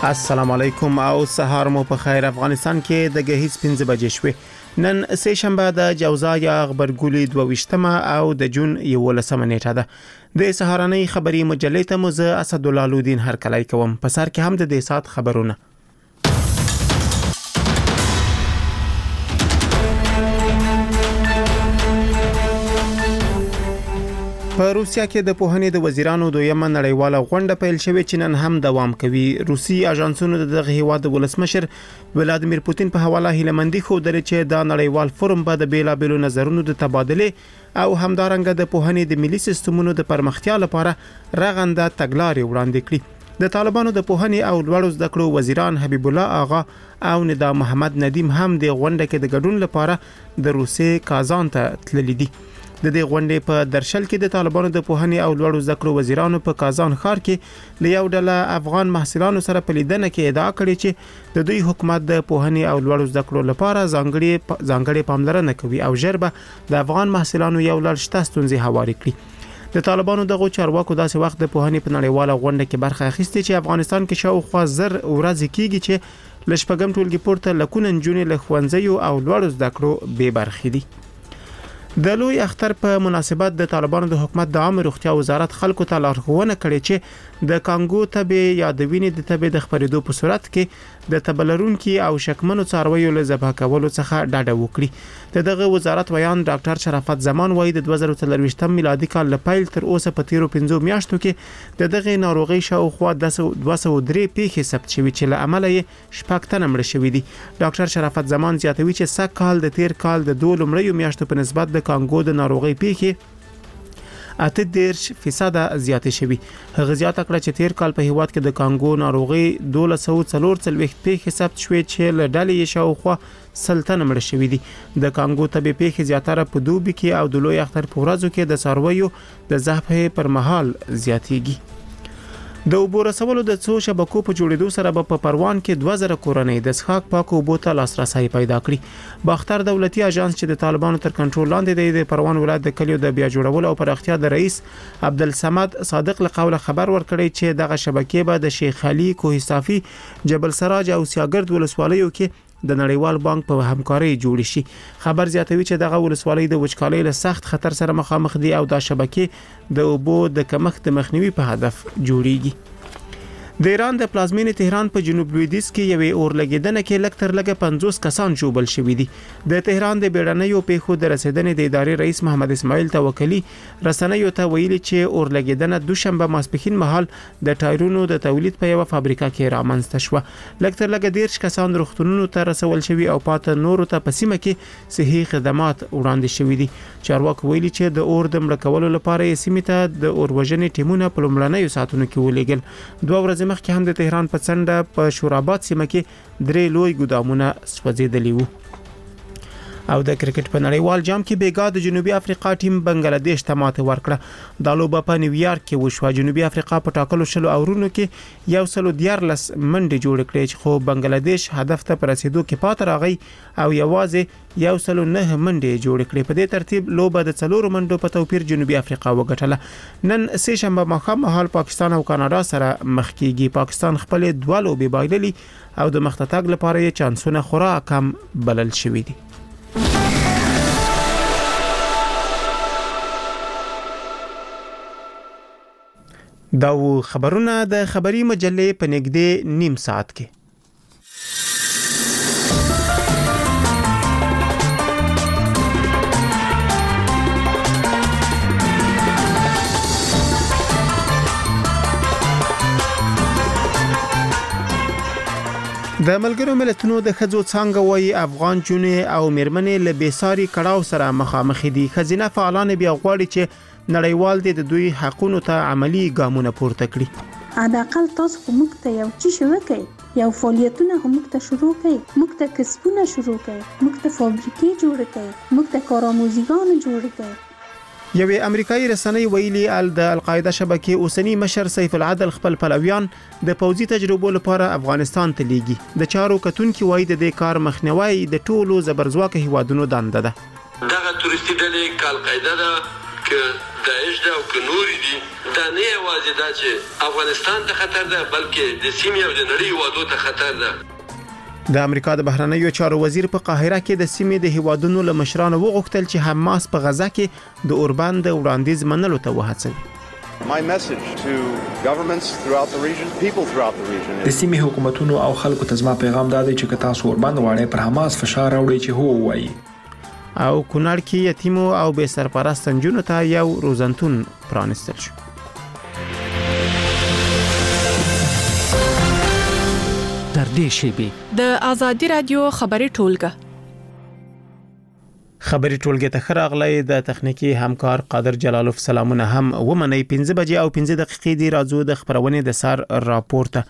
السلام علیکم او سهار مو په خیر. افغانستان کې د غهیز 15 بجې شوې. نن سه شنبه د جوزا یا خبرګولي 22مه او د جون 11مه نیټه ده. د سهارنۍ خبري مجلې ته مو زه اسد الله لودین هر کله کوم. په سر کې هم د دې سات خبرونه. په روسیا کې د پوهنې د وزیرانو دویمه نړیواله غونډه پیل شوې چې نن هم دوام کوي. روسي اژانسونو د دغه هیواد ولسمشر ولادیمیر پوتین په حواله هیلمندي خو درې چې دا نړیوال فورم به د بیلابېلو نظرونو د تبادله او همدارنګه د پوهنې د ملي سیستمونو د پرمختیا لپاره رغنده تګلارې وړاندې کړي. د طالبانو د پوهنې او لوړو زده کړو وزیران حبیب الله آغا او ندا محمد ندیم هم د غونډه کې د ګډون لپاره د روسي کازان ته تللي دي. د دې غونډې په درشل کې د طالبانو د پوهنې او لوړو زده کړو وزیرانو په کازان ښار کې له یو ډله افغان محصلانو سره په لیدنه کې ادعا کړې چې د دوی حکومت د پوهنې او لوړو زده کړو لپاره ځانګړي پاملرنه کوي او ژربه د افغان محصلانو یو لړ شته ستونزې هواري کړي. د طالبانو دغه چارواکو داسې وخت د پوهنې په نړیواله غونډه کې برخه اخیستې چې افغانستان کې شاوخوا 1000 ورځې کېږي چې لشپږم ټولګي پورته لکونه نجونې له ښوونځیو او لوړو زده کړو بې برخې دي. د لوی اختر په مناسبت د طالبانو د حکومت د عامه روغتیا وزارت خلکو ته لارښوونه کړې چې د کانګو تبې یا د وینې د تبې د خپرېدو په صورت کې د تبلرونکو او شکمنو څارویو له ذبح کولو څخه ډډه وکړي. دغه وزارت ویان ډاکټر شرافت زمان وایي د 2023 میلادي کال له پیل تر اوسه په تیرو 15 میاشتو کې دغه ناروغي شاوخوا 203 پیښې ثبت شوې چې له عمله یې شپږ تنه مړه شوي دي. ډاکټر شرافت زمان زیاتوي چې سږ کال د تیر کال د 2 لومړیو میاشتو په نسبت د کانګو د ناروغي پیښې 8% زیاتې شوي. هغه زیاته کړه چې تیر کال په هیواد کې د کانګو ناروغي 1244 پیښې ثبت شوې چې له ډلې یې شاوخوا 100 تنه مړه شوي دي. د کانګو تبې پیښې زیاتره په دوبي کې او د لوی اختر په ورځو کې د څارویو د ذبح پر مهال زیاتېږي. د اوبو رسولو د څو شبکو په جوړېدو سره په پروان کې 2000 کورنۍ د څښاک پاکو اوبو ته لاسرسي پیدا کړي. باختر دولتي اژانس چې د طالبانو تر کنټرول لاندې دی د پروان ولایت د کلیو د بیا جوړولو او پراختیا د رئیس عبدالصمد صادق له قوله خبر ورکړی چې دغه شبکې به د شیخ علي کوه صافي جبل سراج او سیاګرد ولسوالیو کې د نړیوال بانک په همکاري جوړ شي. خبر زیاتوي چې دغه ولسوالۍ د وچکالۍ له سخت خطر سره مخامخ دي او دا شبکې د اوبو د کمښت د مخنیوي په هدف جوړیږي. د ایران د پلازمینې تهران په جنوب لویدیځ کې یوې اورلګیدنه کې لږ تر لږه 50 کسان ژوبل شوي دي. د تهران د بیړنیو پیښو د رسیدنې د ادارې رئیس محمد اسماعیل توکلی رسنیو ته ویلي چې اورلګیدنه دوشنبه ماسپښین مهال د ټایرونو د تولید په یو فابریکه کې رامنځته شوه. لږ تر لږه 10 کسان روغتونونو ته رسول شوي او پاتې نورو ته په سیمه کې صحي خدمات وړاندې شوي دي. چارواکي ویلي چې د اور د مړه کولو لپاره یې سیمه ته د اوروژنې ټیمونه په لومړنیو ساعتونو کې ولېږل. 2 ورځې مخکې هم د تهران په څنډه په شوراباد سیمه کې 3 لوی ګودامونه سوځېدلي وو. او د کرکټ په نړیوال جام کې بیګا د جنوبي افریقا ټیم بنگلاديش ته ماته ورکړه. د لوبه په نیویارک کې وشو. جنوبي افریقا په ټاکلو شلو اورونو کې 114 منډې جوړ کړې چې خو بنگلاديش هدف ته رسیدو کې پات راغی او یوازې 109 منډې جوړ کړې. په دې ترتیب لوبه د 4 منډو په توپیر جنوبي افریقا وګټله. نن سه شنبه مخام مهال پاکستان او کاناډا سره مخ کیږي. پاکستان خپل 2 لوبې بایللي او د مختتګ لپاره یې چانسونه خورا کم بلل شوې دي. دا خبرونه د خبري مجلې په نږدې نیم ساعت کې. د ملګرو ملتونو د ښځو څانګه وايي افغان جونې او میرمنې له بیساري کړهو سره مخامخ دي. ښځینه فعالان بیا غواړي چې نړیوال د دوی حقونو ته عملی ګامونه پورته کړي. حداقل تاسو خو موږ ته یو څه شي وکړئ، یو فعالیتونه هم موږ ته شروع کړئ، موږ ته کسبونه شروع کړئ، موږ ته فابریکې جوړ کړئ، موږ ته کارآموزګان جوړ کړئ. یوې امریکایي رسنۍ ویلي د القاعده شبکې اوسنی مشر سیف العدل خپل پلویان د پوځي تجربو لپاره افغانستان ته لیږي. د چارو کتونکو وایي د دې کار مخنیوي د ټولو زبرځواکه هیوادونو دنده ده. دغه تورستي ډلې القاعده ده چې داعش دا او کنوري دي دا نه یوازې دا چې افغانستان ته خطر ده بلکې د سیمې او د نړۍ هیوادو ته خطر ده. د امریکا د بهرنیو چارو وزیر په قاهره کې د سیمې د هیوادونو له مشرانو وغوښتل چې حماس په غزا کې د اوربان د وړاندیز منلو ته وهڅوي. My message to governments throughout the region, people throughout the region. د سیمې حکومتونو او خلکو ته زما پیغام دا دی چې که تاسو اوربان غواړئ پر حماس فشار راوړئ چې هو وایي. او کونړ کې یتیمو او بې سرپرسته نجونو ته یو روزنتون پرانستل شو. در دې شیبې د آزادي رادیو خبري ټولګه خبري ټولګه ته خراغلی د تخنیکی همکار قادر جلالوف سلامونه هم ومني 15 بجې او 15 دقیقې دی راځو د خبرونه د سار راپورته.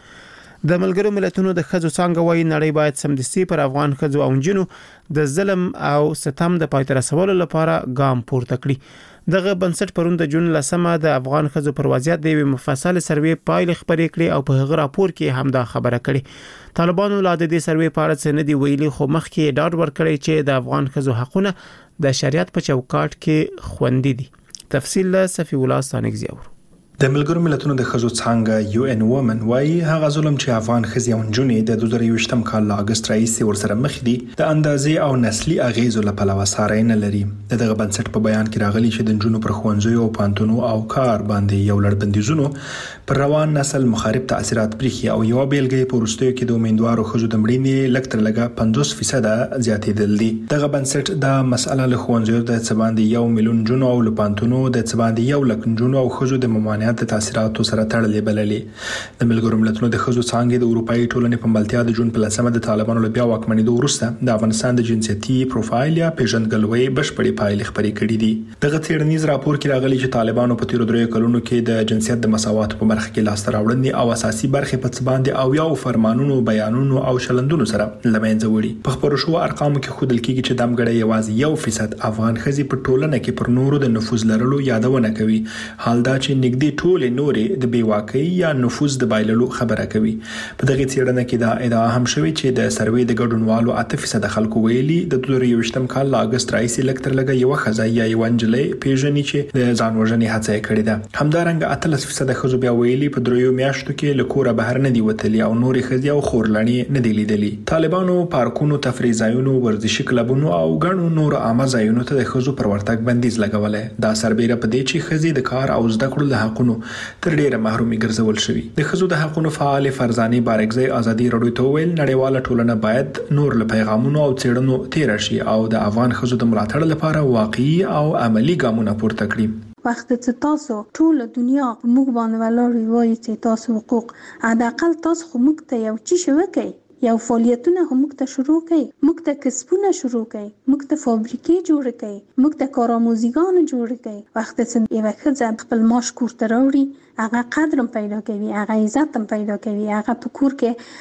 د ملګرو ملتونو د خځو څنګه وایي نړۍ باید سمدستي پر افغان خځو او نجونو د ظلم او ستم د پای ته رسولو لپاره ګام پورته کړي. دغه بنسټ پرون د جون لسمه د افغان خځو پر وضعیت د مفصل سروې پایل خبرې کړې او په هغه راپور کې هم دا خبره کړې. طالبانو لا د دې سروې په اړه څه نه دی ویلي خو مخکې ډاډ ورکړی چې د افغان خځو حقونه د شریعت په چوکاټ کې خوندي دي. تفصیل له صفی الله ستانګزی اور. د ملګرو ملتونو د خځو څنګه UN Women وايي هغه ظلم چې افغان خځې او نجونې د 2023م کال له اگست راهیسې ورسره مخ دي د اندازې او نسلي اغیزو له پلوه ساري نه لري. دغه بنسټ په بیان کې راغلي چې د نجونو پر ښوونځیو او پانتونو او کار باندې یو لړ بندیزونو پر روان نسل مخالف تاثیرات پرېښي او یو بیلګه په وروستیو کې د امیدوارو خځو د مړینې لږ تر لږه 50% زیاتېدل دي. دغه بنسټ د مسأله له ښوونځیو د څه باندې 1 میلیون نجونو او له پانتونو د څه باندې 1 لک نجونو او خځو د ممانعت د تاثیراتو سره تړلې بللې. د ملګرو ملتونو د خځو څنګه د اروپאי ټولنې په ملتیا د جون په لسمه د طالبانو له بیا واکمنېدو وروسته د افغانستان د جنسيتي پروفایل یا پیژندګلوي بشپړې پایلې خبرې کړې دي. دغه څېړنیز راپور کې راغلي چې طالبانو په تیر 3 کلونو کې د جنسیت د مساوات په برخه کې لاس راوړنې او اساسي برخې په څه باندې او یو فرمانونو بیانونو او شلندونو سره لمنځه وړي. په خبرو شو ارقامو کې خودل کېږي چې دمګړی یوازې 1% افغان خځې په ټولنه کې پر نورو د نفوذ لرلو یادونه کوي. حال دا چې نږدې ټول نورې د بیواکۍ یا نفوذ د بایللو خبره کوي. په دغه څېړنه کې دا ادعا هم شوې چې د سروې د ګډونوالو 8% خلکو ویلي د 2023م کال له اگست راهیسې لږ تر لږه یو خزه یا یو نجلۍ پیژني چې د ځان وژنې هڅه کړې ده. همدارنګه 18% خزو بیا ویلي په 3 میاشتو کې له کوره بهر نه دی وتلي او نورې خزې او خورلڼې نه دی لیدلي. طالبانو پارکونو، تفریح ځایونو، ورزشي کلبونو او ګڼو نور عامه ځایونو ته د خزو پر ورتګ بندیز لګولې. دا سربېره په دې چې خزې د کار او زده کړو له حقونو تر ډیره محرومي ګرځول شوی. د خزو د حقونو فعال فرزاني بارکزی ازادي رادیو ته ویل نړیواله ټولنه باید نور له پیغامونو او څېړنو تیر شي او د افغان خزو د ملاتړ لپاره واقعي او عملی ګامونه پورته کړي. وخت چې تاسو ټول دنیا موږ باندې ولاړ وي چې تاسو حقوق حداقل تاسو خو موږ ته یو چی شو کوي یو فعالیتونه هم موږ ته شروع کړي، موږ ته کسبونه شروع کړي، موږ ته فابریکې جوړ کړي، موږ ته کارآموزیګان جوړ کړي. وخت چې یو ښځه خپل معاش کور ته راوړي هغه قدر هم پیدا کوي، هغه عزت هم پیدا کوي، هغه په کور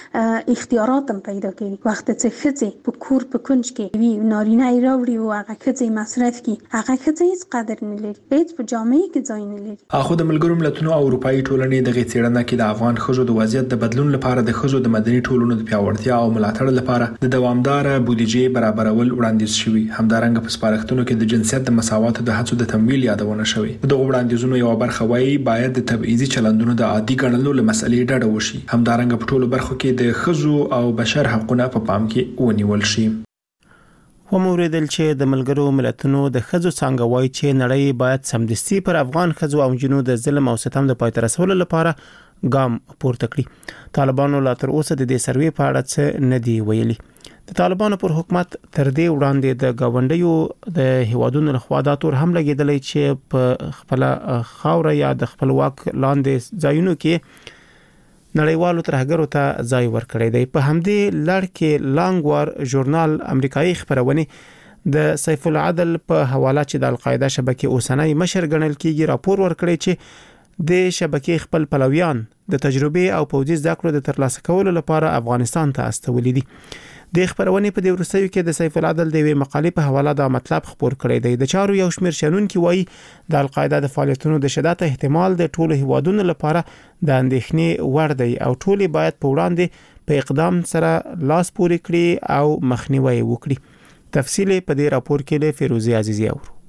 کې اختیارات هم پیدا کوي. وخت چې ښځه په کور په کنج کې وي نارینه یې راوړي او هغه ښځه مصرف کوي، هغه ښځه هیڅ قدر نه لري، هیڅ په جامعه کې ځای نه لري. اخو د ملګرو ملتونو او اروپאי ټولنې دغه څېړنه کې د افغان خزو د وضعیت د بدلون لپاره د خزو د مدني ټولنو د پیاوړتیا او ملاتړ لپاره د دوامدار بودیجې برابرول وړاندیز شوی. همدارنګه په سپارښتنو کې د جنسیت د مساوات د هڅو د تمویل یادونه شوی. دغه وړاندیزونو یو برخه وایي باید د تبعیضي چلندونو د عادي ګڼلو له مسلې ډډه وشي. همدارنګه په ټولو برخو کې د خزو او بشر حقوقونه په پام کې ونیول شي. وموریدل چې د ملګرو ملتونو د خزو څنګه وایي چې نړۍ باید سمدستي پر افغان خزو او جنو د ظلم او ستم د پای ته رسولو لپاره ګام پورته کړي. طالبانو لا تر اوسه د دې سروې په اړه څه نه دی ویلي. د طالبانو پر حکومت تر دې وړاندې د گاونډیو د هیوادونو لخوا دا تور هم لګیدلې چې په خپل خاور یا د خپل واک لاندې ځایونو کې نړیوالو ترهګرو ته ځای ورکړی دی. په همدې لړ کې لانګوار ژورنال امریکایي خبرونه د سیف العدل په حواله چې د القاعده شبکې اوسنۍ مشر ګڼل کیږي راپور ورکړی چې د شبکې خپل پلویان د تجربه او پوځي زده کړو د ترلاسه کولو لپاره افغانستان ته استولې دي. د خبرونه په دې ورسېو کې د سیف العدل د وی مقالې په حواله دا مطلب خبر کړی دی. د چارو یو شمیر شنونکي وایي د القاعده د فعالیتونو د شدت احتمال د ټولو هیوادونو لپاره د اندېښنې وړ دی او ټول باید په وړاندې په اقدام سره لاس پورې کړي او مخنیوي وکړي. تفصیل په دې راپور کې له فیروزی عزیزی اورو.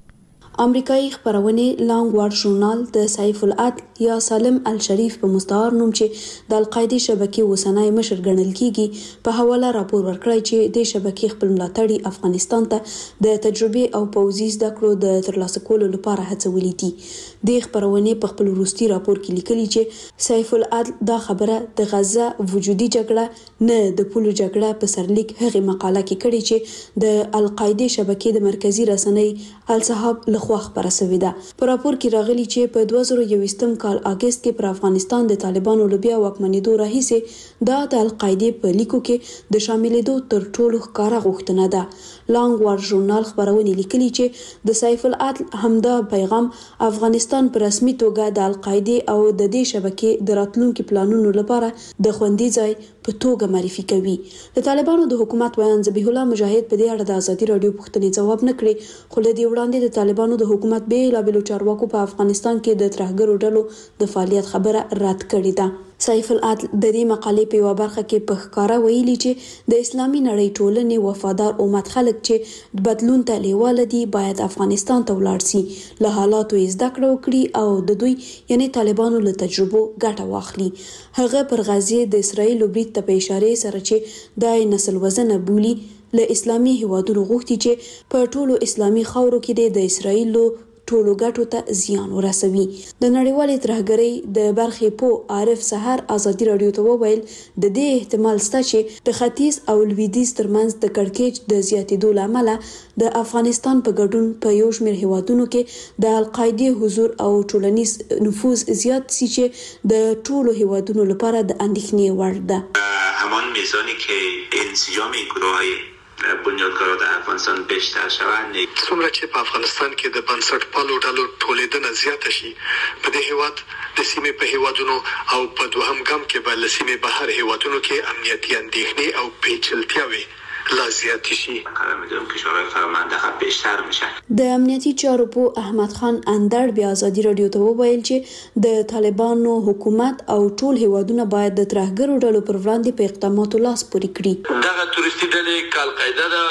امریکایي خبرونه لانګ وار ژورنال د سیف العدل یا سالم الشریف په مستعار نوم چې د القاعده شبکې وسنای مشر ګڼل کیږي په حواله راپور ورکړی چې د شبکې خپل ملاتړي افغانستان ته د تجربه او پوځي زده کړو د ترلاسه کولو لپاره هڅولې دي. د خبرونه په خپل وروستي راپور کې لیکلي چې سیف العدل دا خبره د غزه وجودي جګړه نه د پولو جګړه په سرلیک هغه مقاله کې کړي چې د القاعده شبکې د مرکزی رسنۍ الصحاب لخوا خبره شوې ده. په راپور کې راغلي چې په 2021 کال اگست کې پر افغانستان د طالبانو لوبیا واکمنېدو راهیسې دا د القاعده په لیکو کې د شاملېدو تر ټولو ښکارا غوښتنه ده. لانګ وار ژورنال خبرونه لیکلي چې د سیف العدل همدا پیغام افغانستان په رسمي توګه د القاعده او د دې شبکې د راتلونکو پلانونو لپاره د خوندي ځای په توګه معرفي کوي. د طالبانو د حکومت ویان ذبیح الله مجاهد په دې اړه د ازادي رادیو پوښتنې جواب نه کړي، خو له دې وړاندې د طالبانو د حکومت بیلابیلو چارواکو په افغانستان کې د ترهګرو ډلو د فعالیت خبره رد کړې ده. سیف العدل د دې مقالې په یو برخه کې په ښکارا ویلي چې د اسلامي نړۍ ټولنې وفادار امت خلک چې بدلون ته لیواله دي باید افغانستان ته ولاړ شي، له حالاتو یې زده کړه وکړي او د دوی یعنی طالبانو له تجربو ګټه واخلي. هغه پر غزې د اسرایل برید ته په اشاره سره چې د نسل وزنه بولی له اسلامي هیوادونو غوښتي چې په ټولو اسلامي خاورو کې د اسرایل ټولو ګټو ته زیان ورسوي. د نړیوالې ترهګرۍ د برخې په عارف سحر ازادي رادیو ته وویل د دې احتمال شته چې د ختیځ او لویدیځ ترمنځ د کړکېچ د زیاتېدو لامل د افغانستان په ګډون په یو شمېر هیوادونو کې د القاعده حضور او ټولنیز نفوذ زیات شي چې د ټولو هیوادونو لپاره د اندېښنې وړ ده. همان میزانی که انسجام این گروه‌های بنیادگرا در افغانستان بیشتر شوند، څومره چې په افغانستان کې د بنسټپالو ډلو ټولېدنه زیاته شي په دې هیواد د سیمې په هیوادونو او په دوهم ګام کې به له سیمې بهر هیوادونو کې امنیتي اندېښنې او پیچلتیاوې لا زیات شي. می‌دونم کشورهای فرمانده بیشتر میشن. د امنیتي چارو په احمد خان اندړ بیا ازادي رادیو ته وویل چې د طالبانو حکومت او ټول هیوادونه باید د ترهګرو ډلو پر وړاندې په اقداماتو لاس پورې کړي. دغه تورستي ډلې القاعده ده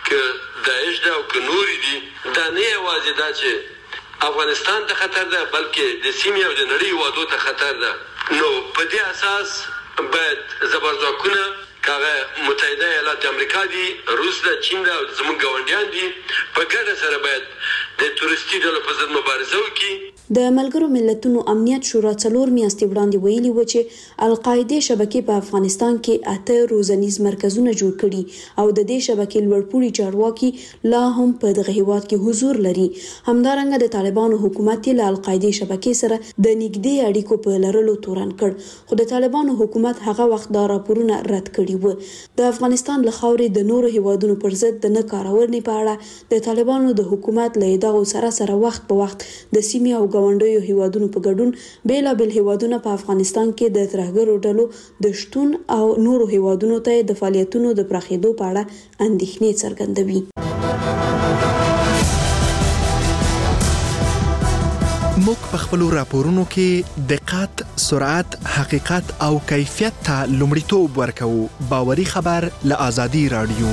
که داعش ده او که نور دي دا نه یوازې دا چې افغانستان ته خطر ده بلکې د سیمې او د نړۍ هیوادو ته خطر ده. نو په دې اساس باید زبرځواکونه کاغه متحده ایالات امریکا دي، روس ده، چین ده او زموږ ګاونډیان دي په ګډه سره باید د تورستي ډلو په ضد مبارزه وکړي. د ملګرو ملتونو امنیت شورا 4 میاشتې وړاندې ویلي و چې القاعده شبکې په افغانستان کې 8 روزنیز مرکزونه جوړ کړي او د دې شبکې لوړپوړي چارواکي لا هم په دغه هیواد کې حضور لري. همدارنګه د طالبانو حکومت له القاعده شبکې سره د نږدې اړیکو په لرلو تورن کړ، خو د طالبانو حکومت هغه وخت دا راپورونه رد کړي و. د افغانستان له خاورې د نورو هیوادونو پر ضد د نه کارونې په اړه د طالبانو د حکومت له ادعاو سره وخت په وخت د سیمې او ګاونډیو هیوادونو په ګډون بیلابل هیوادونه په افغانستان کې د ترهګرو ډلو د شتون او نورو هیوادونو ته د فعالیتونو د پراخېدو په اړه اندېښنې څرګندوي. موږ په خپل راپورونو کې دقت، سرعت، حقیقت او کیفیت ته لومړیتوب ورکوو. باوري خبر له ازادي رادیو.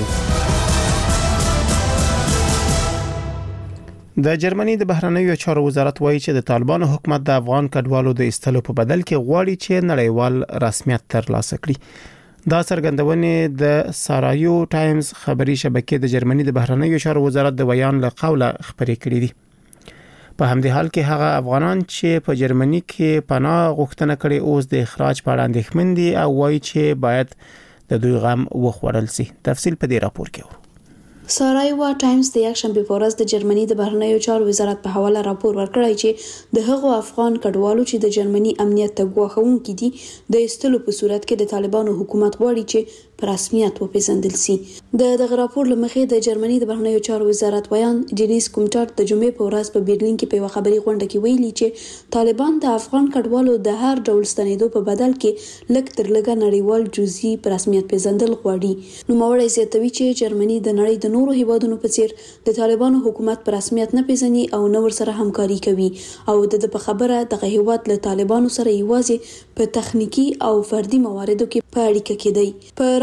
د جرمني د بهرنیو چارو وزارت وایي چې د طالبانو حکومت د افغان کډوالو د ایستلو په بدل کې غواړي چې نړیوال رسمیت ترلاسه کړي. دا څرګندونه د سارایو ټایمز خبري شبکې د جرمني د بهرنیو چارو وزارت د بیان له قوله خبرې کړې دي. په همدې حال کې هغه افغانان چې په جرمني کې پناه غوښتنه کړې اوس د اخراج په اړه اندېښمن دي او وایي چې باید د دوی غم وخوړل شي. تفصیل په دې راپور کې ورو. سارایوا ټایمز د یکشنبه په ورځ د جرمني د بهرنیو چارو وزارت په حواله راپور ورکړی چې د هغو افغان کډوالو چې د جرمني امنیت ته ګواښونکي دي د ایستلو په صورت کې د طالبانو حکومت غواړي چې په رسمیت وپیژندل شي. دغه راپور لمخې د جرمني د بهرنیو چارو وزارت ویان ډینیس کومټار د جمعې په ورځ په برلین کې په یو خبري غونډه کې ویلي چې طالبان د افغان کډوالو د هر ډول ستنېدو په بدل کې لږ تر لږه نړیوال جزئي په رسمیت پیژندل غواړي. نو موري زیاتوي چې جرمني د نړۍ د نورو هیوادونو په څیر د طالبانو حکومت په رسمیت نه پیژني او نور سره همکاري کوي او د خبره دغه هیواد له طالبانو سره یوازې په تخنیکی او فردي مواردو کې په اړیکه کې دی. په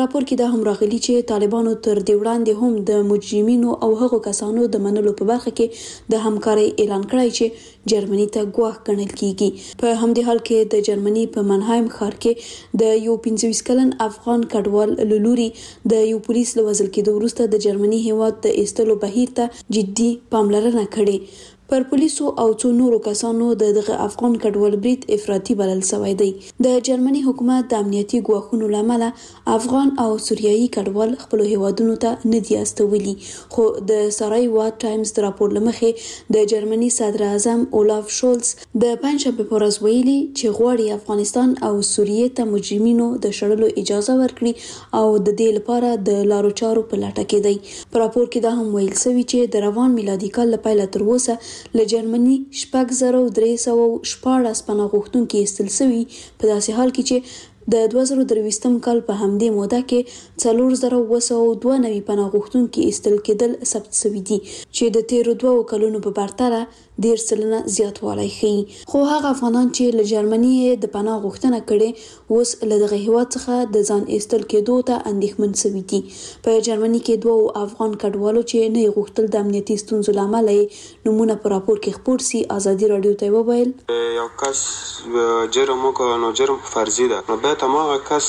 راپور کې دا هم راغلي چې طالبانو تر دې وړاندې هم د مجرمینو او هغو کسانو د منلو په برخه کې د همکارۍ اعلان کړی چې جرمني ته ګواښ ګڼل کیږي. په همدې حال کې د جرمني په منهایم ښار کې د یو 25 کلن افغان کډوال لوري د یو پولیس له وژل کېدو وروسته د جرمني هیواد د ایستلو بهیر ته جدي پاملرنه کړې. پر پولیسو او څو نورو کسانو دغه افغان کډوال برید افراطي بلل شوی دی. د جرمني حکومت د امنیتي ګواښونو لامل افغان او سوریایي کډوال خپل هیوادونو ته نه دي استولي، خو د سارای واټ ټایمز د راپور لمخې د جرمني صدر اعظم اولاف شولز د پنځشنبه په ورځ ویلي چې غواړي افغانستان او سوریې ته مجرمینو د شړلو اجازه ورکړي او د دې لپاره د لارو چارو په لټه کې دی. په راپور کې دا هم ویل شوی چې د روان میلادي کال له پیله تر اوسه له جرمني 6314 پناه غوښتونکي ایستل شوي، په داسې حال کې چې د 2023 کال په همدې موده کې 4992 پناه غوښتونکي ایستل کېدل ثبت شوي دي چې د تیرو 2 کلونو په پرتله 10% زیاتوالی ښيي. خو هغه افغانان چې له جرمني د پناه غوښتنه کړې اوس له دغه هیواد څخه د ځان ایستل کېدو ته اندېښمن شوي دي. په جرمني کې 2 افغان کډوالو چې نه غوښتل د امنیتي ستونزو له امله نمونه په راپور کې خپور سي ازادي رادیو ته وویل یو کس جرم وکړ نو جرم فرضي ده، نو به تمام کس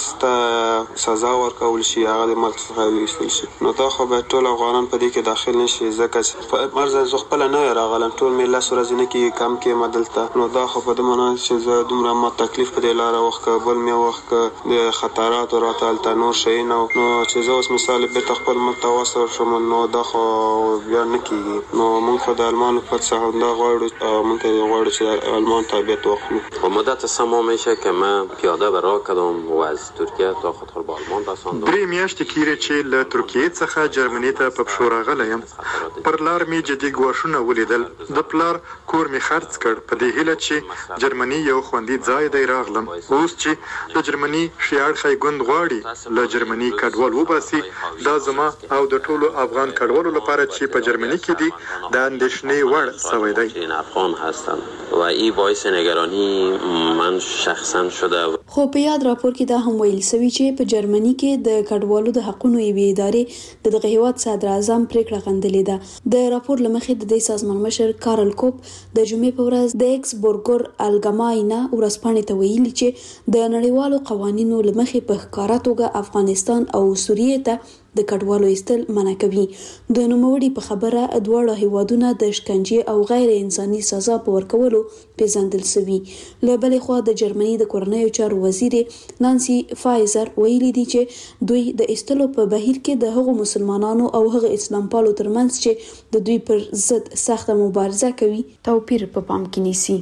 ته سزا ورکول شي، هغه د ملک څخه ویستل شي. نو دا خو به ټول افغانان په دې کې داخل نشي ځکه چې مرزه زه خپل نه راغلم، ټول مې لاس ورځې نه کې کم کې مدلته. نو دا خو په دې معنی چې زه دومره ما تکلیف په دې لاره وخت بل مې وخت د خطرات راته الته نور شي نو چې زه اوس مثال به خپل متوسط شوم نو دا خو بیا نه کیږي. نو موږ خو د آلمان په څه دا غواړو موږ غواړو چې آلمان تابعیت وکړو. و مدت 3 ماه میشه که من پیاده به راه کردم و از ترکیه تا خطر به آلمان رساندم. 3 میاشتې کېږي چې له ترکیې څخه جرمني ته په پښو راغلی یم. پر لار مې جدي ګواښونه ولیدل، د پلار کور مې خرڅ کړ په دې هیله چې جرمني یو خوندي ځای دی راغلم. اوس چې د جرمني ښي اړخی ګوند غواړي له جرمني کډوال وباسي، دا زما او د ټولو افغان کډوالو لپاره چې په جرمني کې دي د اندېښنې وړ شوی دی. افغان هستن و این باعث نگرانی من شخصا شده. خو په یاد راپور کې دا هم ویل شوی چې په جرمني کې د کډوالو د حقوقو یوې ادارې د دغه هیواد صدر اعظم پریکړه غندلې ده. د راپور لمخې د دې سازمان مشر کارل کوپ د جمعې په ورځ د ایکس بورګر الګماینه ورځپاڼې ته ویلي چې د نړیوالو قوانینو لمخې په ښکاره توګه افغانستان او سوریې ته د کډوالو ایستل منع کوي. د نوموړي په خبره دواړه هیوادونه د شکنجې او غیر انساني سزا په ورکولو پیژندل شوي. له بلې خوا د جرمني د کورنیو چارو وزیر نانسي فایزر ویلي دي چې دوی د ایستلو په بهیر کې د هغو مسلمانانو او هغه اسلام پالو ترمنځ چې د دوی پر ضد سخته مبارزه کوي توپیر په پام کې نیسي.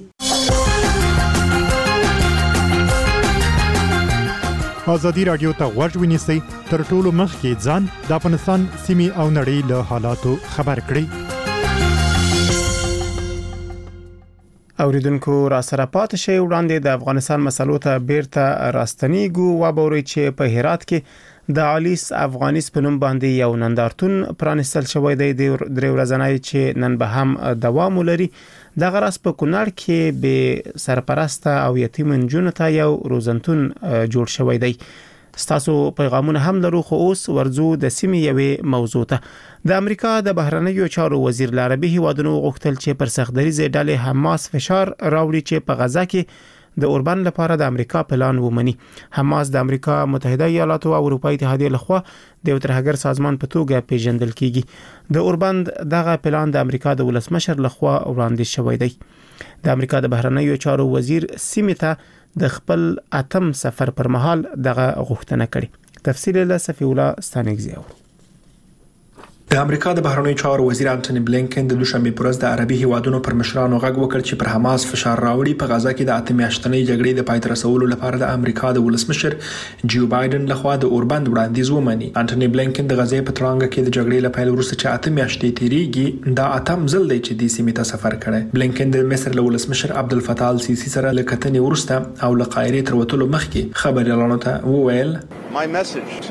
ازادي رادیو ته غوږ ونیسئ، تر ټولو مخکې ځان د افغانستان سیمې او نړۍ له حالاتو خبر کړئ. اوریدونکو را سره پاتې شئ، وړاندې د افغانستان مسلو ته بیرته راستنیږو و بوري چې په هرات کې د عالیس افغانیس په نوم باندې یو نندارتون پرانستل شوی دی د درې ورځې چې نن به هم دوام ولري. د غرض په کونړ کې به سرپرسته او یتیم نجونو ته یو روزنتون جوړ شوی دی. ستاسو پیغامونه هم لرو، خو اوس ورځو د سیمې یوې موضوع ته. د امریکا د بهرنیو چارو وزیر العربي هیوادونو غوښتل چې پر سختدریزې ډلې حماس فشار راوړي چې په غزا کې د اوربند لپاره د امریکا پلان ومني. حماس د امریکا متحده ایالاتو او اروپای اتحادیې لخوا د یو ترهګر سازمان په توګه پیژندل کیږي. د اوربند دغه پلان د امریکا د ولسمشر لخوا وړاندیز شوی دی. د امریکا د بهرنیو چارو وزیر سیمې ته د خپل اتم سفر پر مهال دغه غوښتنه کړې. تفصیل له صفی الله ستانګزیو. د امریکا د بهرنیو چارو وزیر انټونی بلینکن د دوشنبه پر ورځ د عربي هیوادونو پر مشرانو غږ وکړ چې پر حماس فشار راوړي په غزا کې د اته میاشتنۍ جګړې د پای ته رسولو لپاره د امریکا د ولسمشر جو بایدن لخوا د اوربند وړاندیز ومني. انټونی بلینکن د غزې په ترانګه کې د جګړې لپاره وروسته چې اته میاشتې تیریږي دا اتم ځل دی چې د سیمې ته سفر کړي. بلینکن د مصر له ولسمشر عبدالفتاح السیسی سره لکتنې ورسته او له قاهرې تر وتلو مخکې خبريالانو ته وویل My message to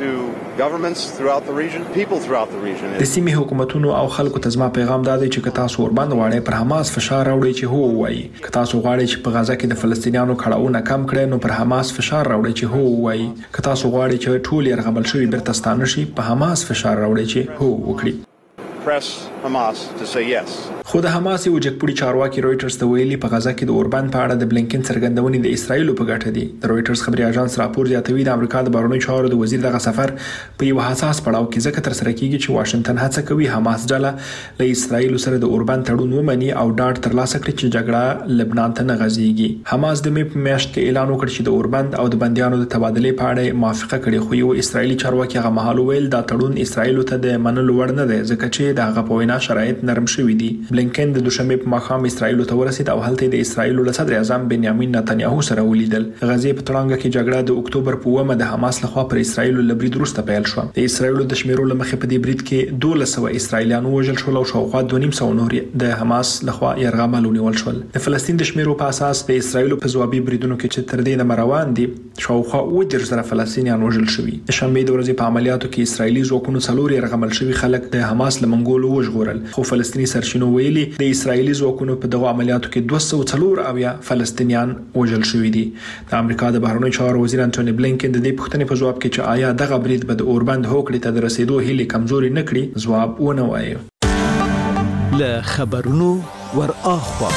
governments throughout the region, people throughout the region. د سیمې حکومتونو او خلکو ته زما پیغام دا دی چې که تاسو ورباندې غواړئ پر حماس فشار راوړئ چې هو وایي. که تاسو غواړئ چې په غزه کې د فلسطینیانو کړهونه کم کړئ نو پر حماس فشار راوړئ چې هو وایي. که تاسو غواړئ چې ټول یرغمل شوي بیرته ستانه شي په حماس فشار راوړئ چې هو وکړي. Press Hamas to say yes. خو د حماس یو جګپوړي چارواکي رويټرز ته ویلي په غزه کې د اوربان په اړه د بلینکن څرګندونې د اسرایل په ګټه دي. د رويټرز خبري اژانس راپور زیاتوي د امریکا د بهرنیو چارو د وزیر دغه سفر په یو حساس پړاو کې ځکه تر سره کیږي چې واشنگټن هڅه کوي حماس ډله له اسرایل سره د اوربان تړون ومني او ډاډ ترلاسه کړي چې جګړه لبنان ته نه غځيږي. حماس د مې په میاشت کې اعلان وکړ چې د اوربان او د بنديانو د تبادلې په اړه موافقه کړې، خو یو اسرایلی چارواکي هغه مهال ویل دا تړون اسرایل ته د منلو وړ نه دی ځکه چې د هغه په وینا شرایط نرم شوي دي. بلینکن د دوشنبه په ماښام اسرایل ته ورسید او هلته د اسرایل له صدر اعظم بنیامین نتنیاهو سره ولیدل. غزې په تړانګه کې جګړه د اکتوبر په 1 د حماس لخوا پر اسرایل له برید وروسته پیل شو. د اسرایل د شمیرو لمخې په دې برید کې 1200 اسرایلیان وژل شول او شاوخوا 2.5 نور د حماس لخوا یرغمل ونیول شول. د فلسطین د شمیرو په اساس د اسرایل په ځوابي بریدونو کې چې تر دې نه روان دي شاوخوا 1000 فلسطینیان وژل شوي. د شنبه د ورځې په عملیاتو کې اسرایلی ځواکونو 4 یرغمل شوي خلک د حماس لمنګولو وژغورل، خو فلسطینی سرچینو ویلي د اسرایلی ځواکونو په دغه عملیاتو کې 204 فلسطینیان وژل شوي دي. د امریکا د بهرنیو چارو وزیر انټونی بلینکن د دې پوښتنې په جواب کې چې آیا دغه برید به د اوربند هوکړې ته د رسیدو هیلې کمزوري نه کړي ځواب ونه وایي. له خبرونو ور اخوا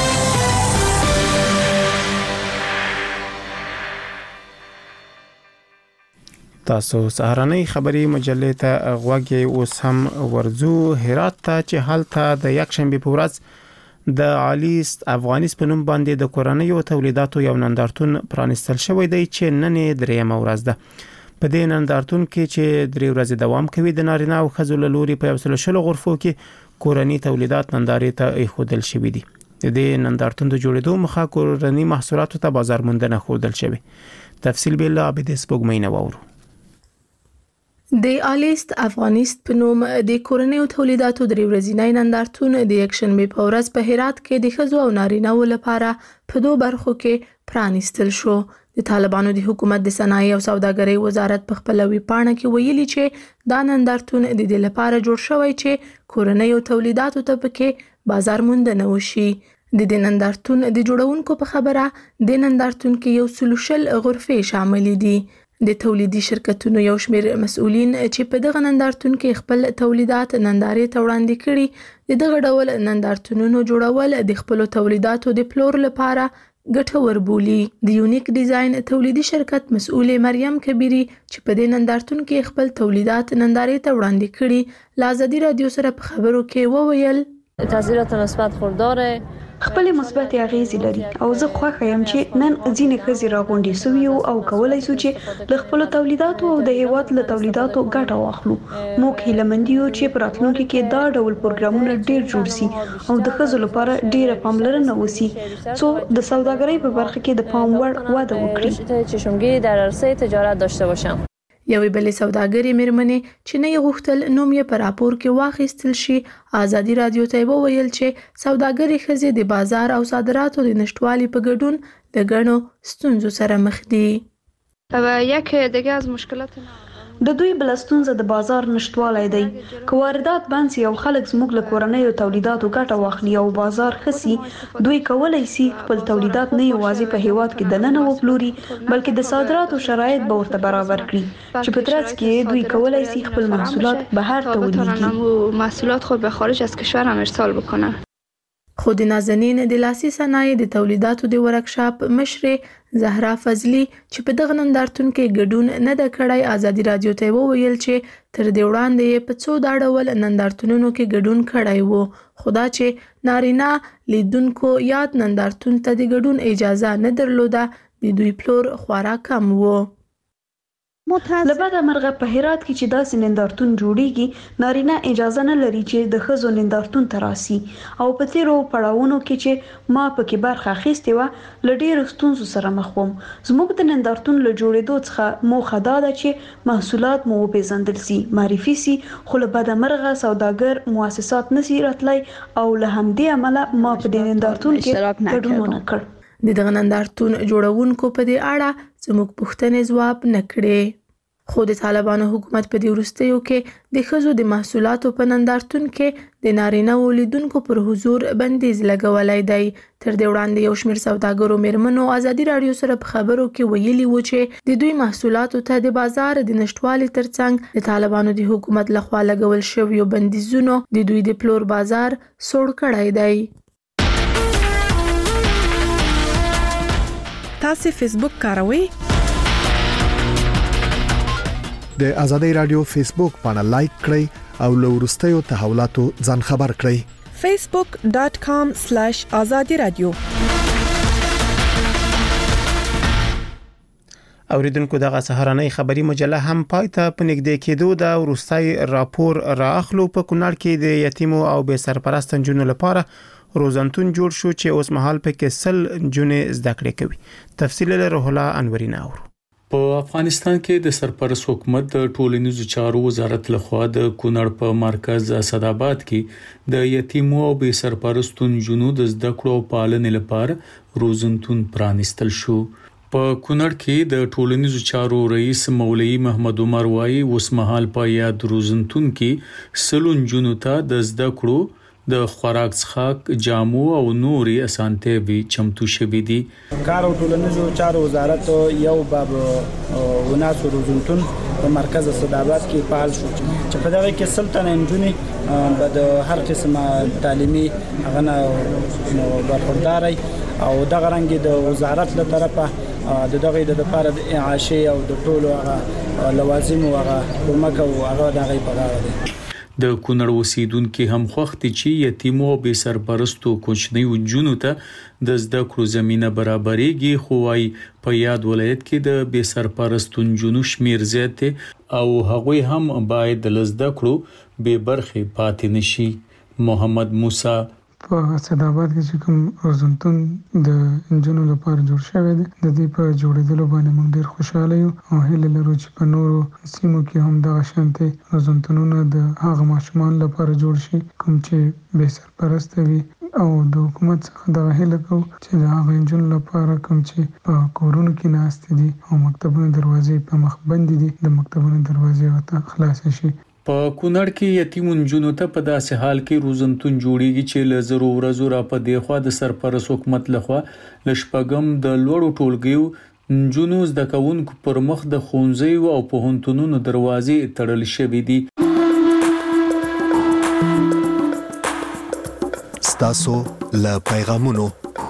تاسو سهارنۍ خبری مجلې ته غوږی اوس هم ورزو هرات ته چې حالته د یک شنبه په ورځ د عالیست افغانیست په نوم باندې د کورنیو تولیداتو یو نندارتون پرانستل شوی دی چې نن درېمه ورځ ده. په دې نندارتون کې چې 3 ورځې دوام کوي د نارینه او ښځو له لوري په 100 غرفو کې کورنی تولیدات نندارې ته ایښودل شوی دي. د دې نندارتون د جوړېدو مخه کورنی محصولاتو ته بازار موندنه ښودل شوی. تفصیل به له عبد سپوږمۍ نه وورو. د عالیست افغانیست په نوم د کورنیو تولیداتو 3 ورځې نندارتون د یک شنبه په ورځ په هرات کې د ښځو او نارینه‌و لپاره په 2 برخو کې پرانستل شو. د طالبانو د حکومت د صنایع او سوداګرۍ وزارت په خپل وی پاڼه کې ویلي چې دا نندارتون د دې لپاره جوړ شوی چې کورنیو تولیداتو ته پکې بازار موندنه وشي. د دې نندارتون د جوړونکو په خبره د نندارتون کې 100 غرفې شامل دي. د تولیدي شرکتونو یو شمېر مسؤلین چې په دغه نندارتون کې خپل تولیدات نندارې ته وړاندې کړي د دغه ډول نندارتونونو جوړول د خپل تولیداتو د پلور لپاره ګټور بولي. د یونیک ډیزاین تولیدي شرکت مسؤل مریم کبیری چې په دې نندارتون کې خپل تولیدات نندارې ته وړاندې کړي له ازادي رادیو سره په خبرو کې وویل تاثیرات مثبت خورداره خپل مثبت اغیزې لري او زه خوښ یم چې نن ځینې ښځې راغونډې شوي او کولای شو چې له خپل تولیداتو او د هیواد له تولیداتو ګټه واخلو. موږ هیله مند یو چې په راتلونکي کې دا ډول پروګرامونه ډیر جوړ شي او د ښځو لپاره ډیره پاملرنه وشي څو د سوداګرۍ په برخه کې د پام وړ وده وکړي. چشمگیری در عرصه تجارت داشته باشم. یوې بلې سوداګرې مېرمنې چې نه یې غوښتل نوم یې په راپور کې واخیستل شي ازادي رادیو ته وویل چې سوداګرې ښځې د بازار او صادراتو د نشټوالي په ګډون د ګڼو ستونزو سره مخ دي. یک دیگه از مشکلات د دوی بل ستونزه د بازار نشټوالی دی. که واردات بند سي او خلک زموږ له کورنیو تولیداتو ګټه واخلي او بازار خسي دوی کولای شي خپل تولیدات نه یوازې په هیواد کې دننه وپلوري بلکې د صادراتو شرایط به ورته برابر کړي چې په ترڅ کې دوی کولای شي خپل محصولات بهر ته ولیږي محصولات خود به خارج از کشور هم ارسال بکنه. خو د نازنین د لاسي صنایع د تولیداتو د ورکشاپ مشر زهرا فضلی چې په دغه نندارتون کې ګډون نه د کړای ازادي رادیو ته وویل چې تر دې وړاندې په څو دا ډول نندارتونونو کې ګډون کړای وو خو دا چې نارینه لیدونکو یاد نندارتون ته د ګډون اجازه نه درلوده د دوی پلور خورا کم وو. لبعد مرغه په هرات کې چې داسې نندارتون جوړیږي نارینه اجازه نه لري چې د ښځو نندارتون ته راسي او په تیرو پړاوونو کې چې ما پکې برخه اخیستې وه له ډېرو ستونزو سره مخ وم. زموږ د نندارتون له جوړېدو څخه موخه دا ده چې محصولات مو وپېژندل سي معرفي سي خو له بده مرغه سوداګر مؤسسات نسي راتلی او له همدې امله ما په دې نندارتون کې ګډون ونه کړ. د دغه نندارتون جوړونکو په دې اړه زموږ پوښتنې ځواب نه کړې. خو د طالبانو حکومت په دې وروستیو کې د ښځو د محصولاتو په نندارتون کې د نارینه ولیدونکو پر حضور بندیز لګولی دی. تر دې وړاندې یو شمېر سوداګرو میرمنو ازادي راډیو سره په خبرو کې ویلي و چې د دوی محصولاتو ته د بازار د نشټوالي ترڅنګ د طالبانو د حکومت لخوا لګول شویو بندیزونو د دوی د پلور بازار سوړ کړی دی. تاسو فیسبوک کاروئ؟ د ازادي رادیو فیسبوک باندې لایک کړئ او له وروستیو تحولاتو ځان خبر کړئ. facebook.com/azadi radio. اوریدونکو دغه سهارنۍ خبری مجله هم پایته په نږدې کېدو د وروستي راپور راخلو. په کونړ کې د یتیمو او بې سرپرست نجونو لپاره روزنتون جوړ شو چې اوس مهال پکې 100 نجونې زده کړې کوي. تفصیل له روح الله انورین اورو. په افغانستان کې د سرپرست حکومت د ټولنیزو چارو وزارت لخوا د کونړ په مرکز اسداباد کې د یتیمو او بې سرپرستو نجونو د زده کړو او پالنې لپاره روزنتون پرانیستل شو. په کونړ کې د ټولنیزو چارو رئیس مولوی محمد عمر وايي اوس مهال په یاد روزنتون کې 100 نجونو ته د زده کړو د خوراک څښاک جامو او نوري اسانتیاوي چمتو شوې دي. کار او ټولنیزو چارو وزارت یو باب وناسو روزنتون په مرکز اسداباد کې فعال شو چې په دغه کې سلطنه نجونې به د هر قسمه تعلیمي غنه برخورداري او دغه رنګ د وزارت له طرفه د دغه د لپاره د اعاشه او د ټولو هغه لوازم او هغه کومک او هغه دغه په اړه دي. د کونړ اوسیدونکو هم خوښتي چې یتیمو او بې سرپرستو کوچنیو جنونو ته د زده کړو زمينه برابرېږي. خو وايي په یاد ولایت کې د بې سرپرستو جنونو شمیر زیات او هغوی هم باید د زده کړو به برخه پاتې نشي. محمد موسی په اسداباد کې چې کوم روزنتون د انجونو لپاره جوړ شوی دی د دې په جوړېدلو باندې موږ ډېر خوشاله یو او هیله لرو چې په نورو سیمو کې هم دغه شانتي روزنتونونه د هغه ماشومان لپاره جوړ شي کوم چې بې سرپرست وي او د حکومت څخه دغه هیله کوو چې د هغه انجونو لپاره کوم چې په کورونو کې ناست دي او مکتبونو دروازې په مخ بندې دي د مکتبونو دروازې ورته خلاص شي. په کونړ کې یتیم نجونو ته په داسې حال کې روزنتون جوړیږي چې له زرو ورځو را په دی خوا د سرپرست حکومت لخوا لشپګم د لوړو ټولګیو نجونو زده کوونکو پر مخ د ښوونځیو او پوهنتونونو دروازې تړل شوې دي. ستاسو له پیغامونو.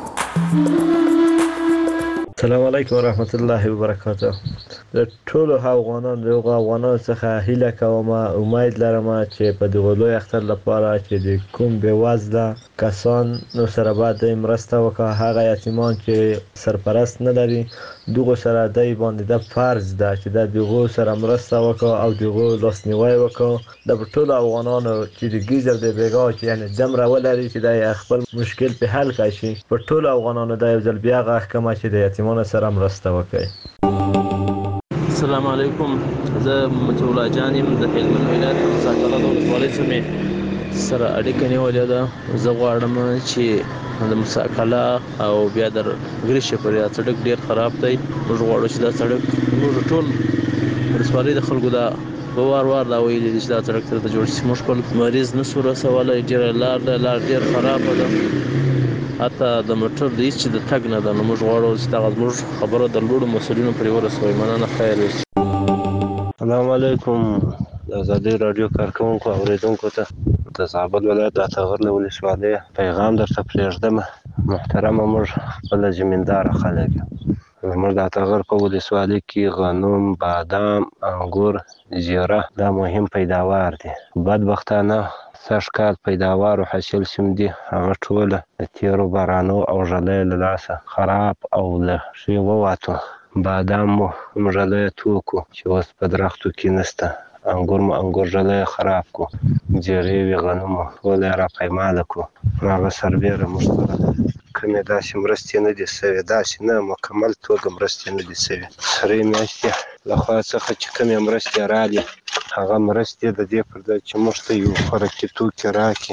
السلام علیکم ورحمت الله وبرکاته. د ټولو افغانانو څخه هیله کوم امید لرم چې په دغه لوی اختر لپاره چې د کوم بېوزله کسان نو سره باید مرسته وکړي. هغه یتیمان چې سرپرست نه لري دغه سره دای باندې د فرض ده چې دغه سره مرسته وکړي او دغه لاسنیوي وکړي. د ټولو افغانانو چې د ګیزر د بیګا چې یعنی دمر ولري چې د خپل مشکل په حل کړي. په ټولو افغانانو د یو ځل بیا غږ کوم چې د یتیمانو سره مرسته وکړي. السلام علیکم. زه متولا جانم د هلمند ولایت مساکله د ولسوالۍ سمې سره اړیکه نیولې ده. زه غواړم چې د مساکله او بیا د ګریشه پر سړک ډیر خراب دی. موږ غواړو چې دا سړک موږ ټول ولسوالۍ د خلکو دا وار دا ویلي چې دا سړک تر جوړ شي. موږ خپل مریض نسو رسولای. لار ډیر خراب ده. حتی د موټر د هیڅ د تګ نه ده. نو موږ غواړو چې دا زموږ خبره د لوړو مسؤلینو پرې ورسوي. مننه. خیر وي. السلام علیکم. د ازادي رادیو کارکونکو اوریدونکو ته د زابل ولایت د اتغر له ولسوالۍ پیغام درته پرېږدم. محترمه موږ خپل زمیندار خلک زموږ د اتغر په ولسوالۍ کې غنم، بادام، انګور، زیره دا مهم پیداوار دي. بدبختانه سږ کال پیداوار او حاصل سیم دي هغه ټول د تیرو بارانو او ژلۍ له لاسه خراب او له ښې ووتو. بادام مو ژلۍ توکو چې اوس په درختو کې نشته. انګور ژلۍ خراب کو. زیرې وي غنم ټول یې راپیماله کو. هغه سربیره موږ سره کومې داسې مرستې نه دي سوې. داسې نه مکمل توګه مرستې نه دي سوې. سرې میاشتې له خوا څخه چې کومې مرستې رالي هغه مرستې د دې پر ځای چې موږ ته یو خوراکي توکي راکړي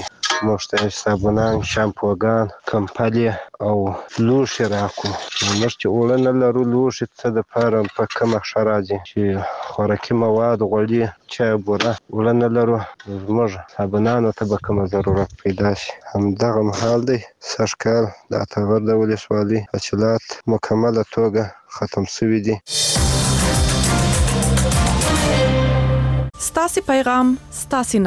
موږ ته صابونان شامپوګان کمپلې او لوښي راکړو موږ چې اوړه نه لرو لوښي څه دپاره په کومه ښه راځي چې خوراکي مواد غوړي چای بوره اوړه نه لرو زموږ صابونانو ته به کومه ضرورت پیدا شي همدغه مهال دی سږکال د اتغر د ولسوالۍ حاصلات مکمله توګه ختم شوي دي ستاسو پیغام ستاسو